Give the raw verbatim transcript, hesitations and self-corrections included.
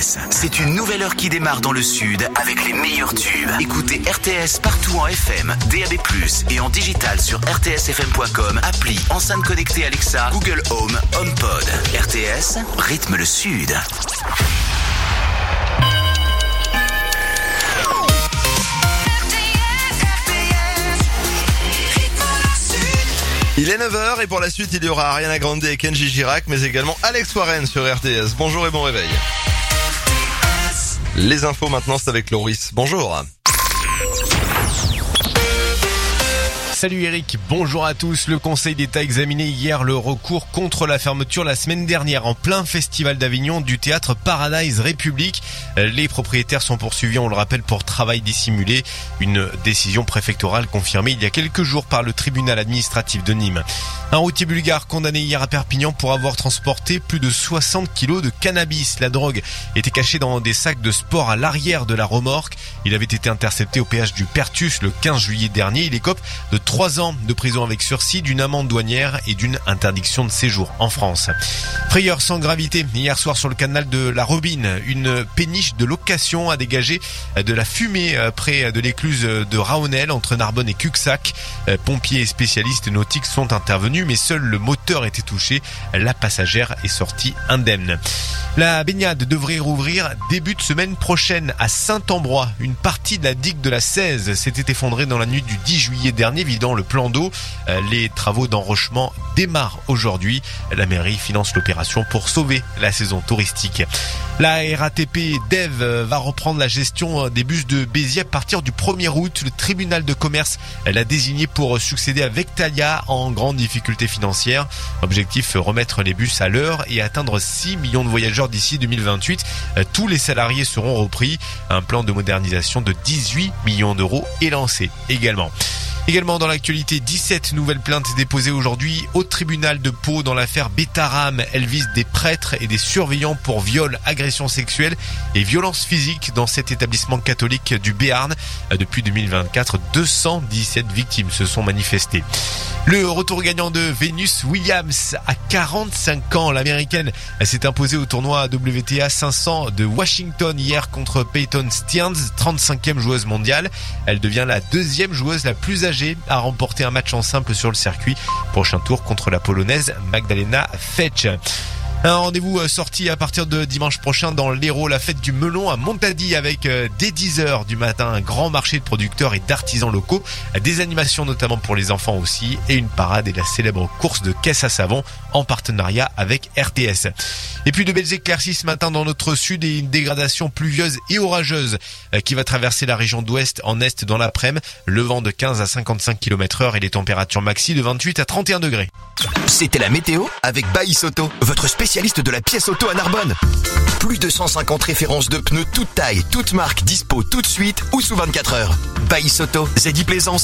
S. C'est une nouvelle heure qui démarre dans le sud avec les meilleurs tubes. Écoutez R T S partout en F M, D A B plus, et en digital sur r t s f m point com, appli, enceinte connectée Alexa, Google Home, HomePod. R T S, rythme le sud. Il est neuf heures et pour la suite, il y aura Ariana Grande et Kenji Girac, mais également Alex Warren sur R T S. Bonjour et bon réveil. Les infos maintenant, c'est avec Loris. Bonjour. Salut Eric, bonjour à tous. Le Conseil d'État a examiné hier le recours contre la fermeture la semaine dernière en plein festival d'Avignon du théâtre Paradise République. Les propriétaires sont poursuivis, on le rappelle, pour travail dissimulé. Une décision préfectorale confirmée il y a quelques jours par le tribunal administratif de Nîmes. Un routier bulgare condamné hier à Perpignan pour avoir transporté plus de soixante kilos de cannabis. La drogue était cachée dans des sacs de sport à l'arrière de la remorque. Il avait été intercepté au péage du Pertus le quinze juillet dernier. Il écope de trois ans de prison avec sursis, d'une amende douanière et d'une interdiction de séjour en France. Frayeur sans gravité hier soir sur le canal de la Robine. Une péniche de location a dégagé de la fumée près de l'écluse de Raonel entre Narbonne et Cuxac. Pompiers et spécialistes nautiques sont intervenus, mais seul le moteur était touché. La passagère est sortie indemne. La baignade devrait rouvrir début de semaine prochaine à Saint-Ambrois. Une partie de la digue de la seize s'était effondrée dans la nuit du dix juillet dernier, vidant le plan d'eau. Les travaux d'enrochement démarrent aujourd'hui. La mairie finance l'opération pour sauver la saison touristique. La R A T P Dev va reprendre la gestion des bus de Béziers à partir du premier août. Le tribunal de commerce l'a désigné pour succéder à Vectalia en grande difficulté financière. Objectif, remettre les bus à l'heure et atteindre six millions de voyageurs d'ici deux mille vingt-huit. Tous les salariés seront repris. Un plan de modernisation de dix-huit millions d'euros est lancé également. Également dans l'actualité, dix-sept nouvelles plaintes déposées aujourd'hui au tribunal de Pau dans l'affaire Betaram. Elles visent des prêtres et des surveillants pour viol, agression sexuelle et violence physique dans cet établissement catholique du Béarn. Depuis deux mille vingt-quatre, deux cent dix-sept victimes se sont manifestées. Le retour gagnant de Venus Williams à quarante-cinq ans. L'américaine s'est imposée au tournoi W T A cinq cents de Washington hier contre Peyton Stearns, trente-cinquième joueuse mondiale. Elle devient la deuxième joueuse la plus âgée à remporter un match en simple sur le circuit. Prochain tour contre la polonaise Magdalena Fetch. Un rendez-vous sorti à partir de dimanche prochain dans l'Hérault, la fête du melon à Montady avec dès dix heures du matin un grand marché de producteurs et d'artisans locaux, des animations notamment pour les enfants aussi et une parade et la célèbre course de caisse à savon en partenariat avec R T S. Et puis de belles éclaircies ce matin dans notre sud et une dégradation pluvieuse et orageuse qui va traverser la région d'ouest en est dans l'après-midi. Le vent de quinze à cinquante-cinq kilomètres heure et les températures maxi de vingt-huit à trente et un degrés. C'était la météo avec Baïs Auto, votre spécialiste de la pièce auto à Narbonne. Plus de cent cinquante références de pneus toutes tailles, toutes marques, dispo tout de suite ou sous vingt-quatre heures. Baïs Auto, Zeddy Plaisance.